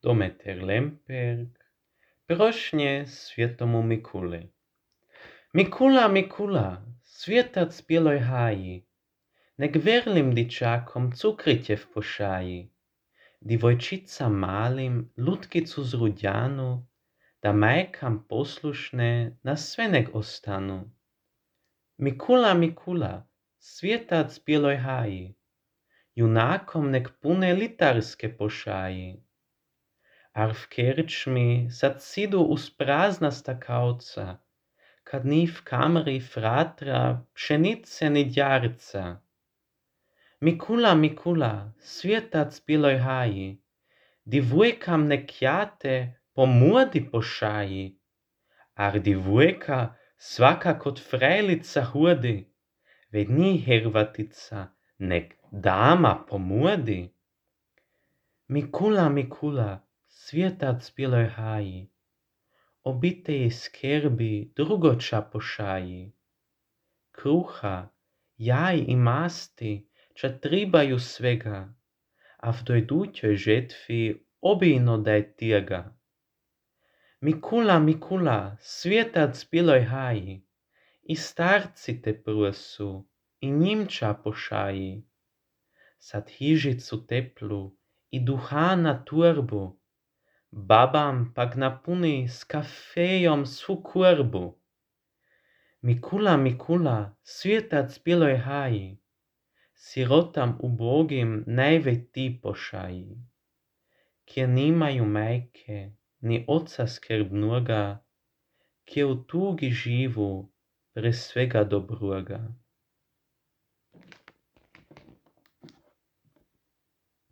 Dometer Lemperk, prošnje Svjetomu Mikuli. Mikula, Mikula, svjetac bijeloj haji, nek verlim dičakom cukritjev pošaji, divojčica malim lutkicu zrudjanu, da majkam poslušne na sve nek ostanu. Mikula, Mikula, svjetac bijeloj haji, junakom nek pune litarske pošaji. Ar v kerčmi sad sidu uz prazna stakavca, kad ni v kamri fratra pšenice ni djarca. Mikula, Mikula, svjetac bijeloj haji, divujkam nek jate po mudi pošaji, ar divujka svaka kod frejlica hudi, ved ni hervatica nek dama po mudi. Mikula, Mikula, svjetac bijeloj haji, obiteji skerbi drugoča pošaji. Kruha, jaj i masti ča tribaju svega, a v dojdućoj žetvi obijno daj tijega. Mikula, Mikula, svjetac bijeloj haji, i starci te prosu, i njimča pošaji. Sad hižicu teplu i duhana turbu, babam pak napuni s kafejom svu kurbu. Mikula, Mikula, svjetac bijeloj haji, sirotam ubogim najvej ti pošaji. Kje nimaju majke, ni oca skrbnoga, kje u tugi živu pre svega dobroga.